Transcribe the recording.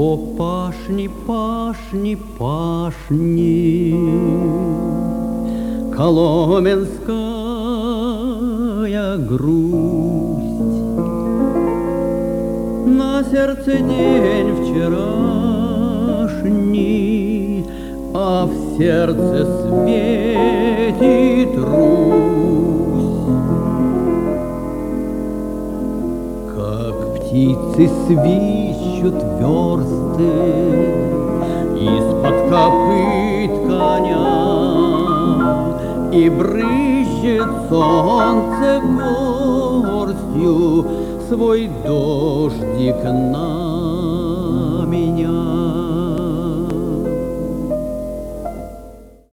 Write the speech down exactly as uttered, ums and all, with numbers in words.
О, пашни, пашни, пашни, коломенская грусть. На сердце день вчерашний, а в сердце светит Русь. Как птицы свищут версты из-под копыт коня, и брызжет солнце горстью свой дождик на